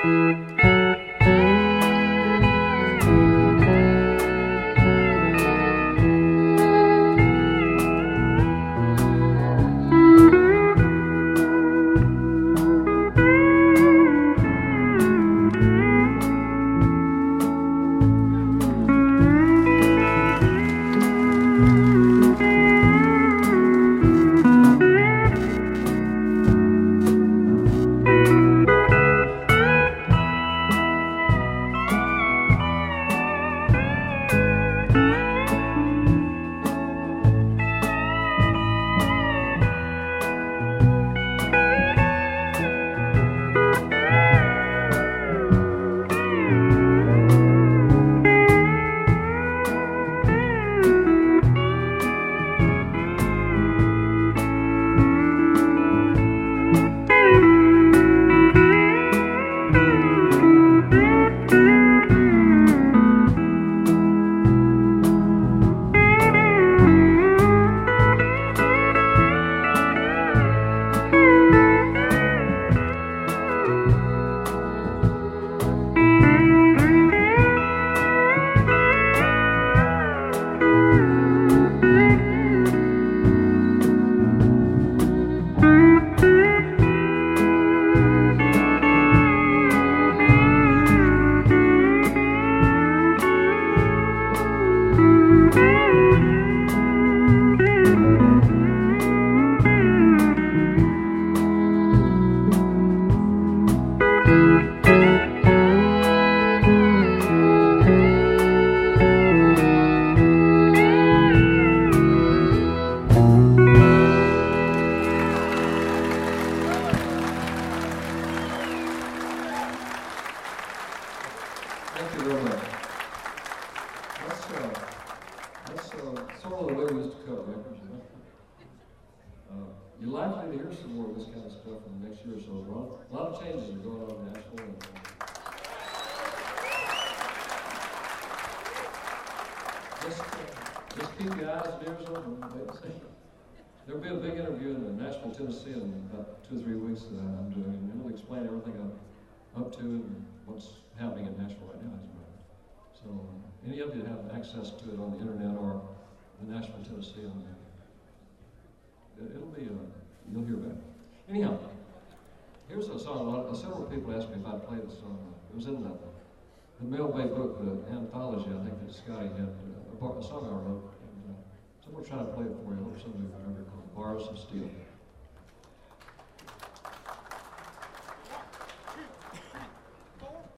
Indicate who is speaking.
Speaker 1: Thank you very much. That's sort of the way we used to cut records, you know. You're likely to hear some more of this kind of stuff in the next year or so. A lot of changes are going on in Nashville. And, just keep your eyes and ears open. There'll be a big interview in Nashville, Tennessee in about 2 or 3 weeks that I'm doing, and it'll explain everything I'm up to and what's happening in Nashville right now, as a matter. So any of you that have access to it on the internet or the Nashville, Tennessee, it'll be, you'll hear about it. Anyhow, here's a song. Several people asked me if I'd play this song. It was in the Mel Bay book, the anthology, I think that Scotty had, a song I wrote. And, so we'll try to play it for you. I hope some of you remember it, called Bars of Steel.